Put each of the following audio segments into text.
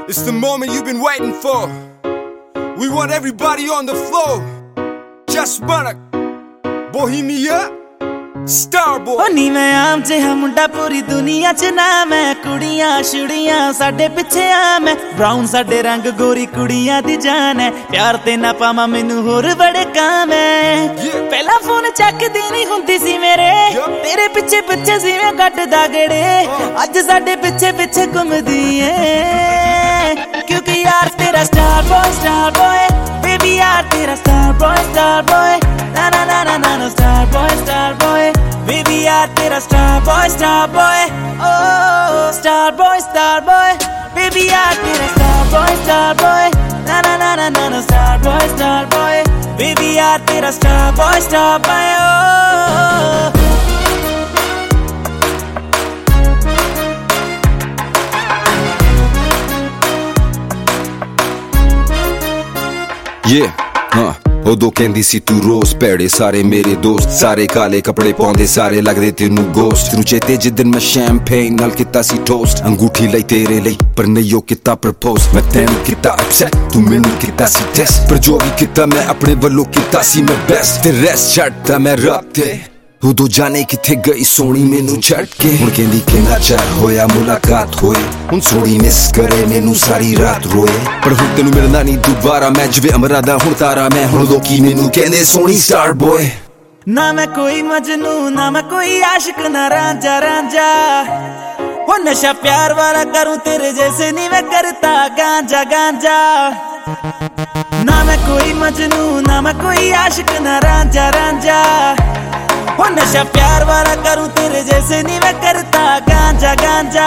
It's the moment you've been waiting for. We want everybody on the floor. Just Manak, Bohemia, Starboy. ओ नी मैं आम जिहा मुंडा पूरी दुनिया च नाम है। कुड़ियां छुड़ियां साडे पिछे आम है। ब्राउन साडे रंग गोरी कुड़ियां दी जान है। प्यार ते ना पावां मैनू होर बड़े काम है। पहला फोन चकदी नहीं हुंदी सी मेरे, तेरे पिछे पिछे सी मैं कटदा गेड़े। अज साडे पिछे पिछे घुमदी है, क्योंकि यार तेरा स्टार बॉय बेबी यार तेरा स्टार बॉय ना ना ना ना ना स्टार बॉय बेबी यार तेरा स्टार बॉय ओ स्टार बॉय बेबी यार तेरा स्टार बॉय ना ना ना ना ना स्टार बॉय बेबी यार तेरा स्टार बॉय ओ उदो कहंदी सी तू रोज पैड़े सारे मेरे दोस्त, सारे काले कपड़े पाउंदे सारे लगदे तेनू गोस्ट। तेनू चेते जिद्दन मैं शैंपेन नाल कीता सी टोस्ट, अंगूठी लई तेरे लई पर नहीं ओ कीता प्रपोज। मैं तैनू कीता अपसेट तू मैनू कीता सी टेस्ट, पर जो भी कीता मैं अपने वल्लों कीता सी मैं बेस्ट। ते रेस्ट छड्डदा मैं रब ते उदो जाने किथे गई सोनी मैनू छड़ के। हुण कहंदी किन्ना चर होया मुलाकात होए, हुण सोनी मिस करे मैनू सारी रात रोए। पर हुण तेनू मिलना नहीं दोबारा मैं जिवें अमरा दा हुण तारा मैं। हुण लोकी मैनू कहंदे सोनी स्टार बॉय। ना मैं कोई मजनू ना मैं कोई आशिक ना रांझा रांझा, वो नशा प्यार वाला करूं तेरे जैसे नहीं मैं करता गांजा गांजा। ना मैं कोई मजनू ना मैं कोई आशिक ना रांझा रांझा, वो नशा प्यार वाला करूं तेरे जैसे नहीं मैं करता गांजा गांजा।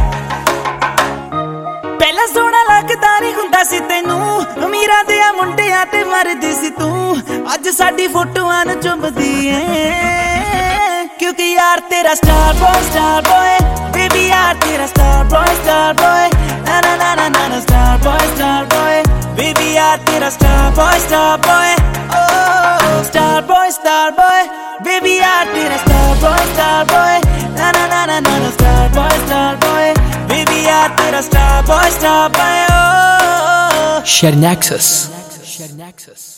पहला सोना लगदा नहीं हुंदा सी तैनू, अमीरां दे मुंडियां ते मरदी सी तू। अज साडी फोटोआं नूं चुंबदी ऐ, क्योंकि यार तेरा स्टार बॉय बेबी यार तेरा स्टार बॉय ना ना ना ना ना स्टार बॉय बेबी यार तेरा स्टार बॉय ओ स्टार बॉय बेबी यार तेरा स्टार बॉय ना ना ना ना ना स्टार बॉय बेबी यार तेरा स्टार बॉय ओ Share Nexus.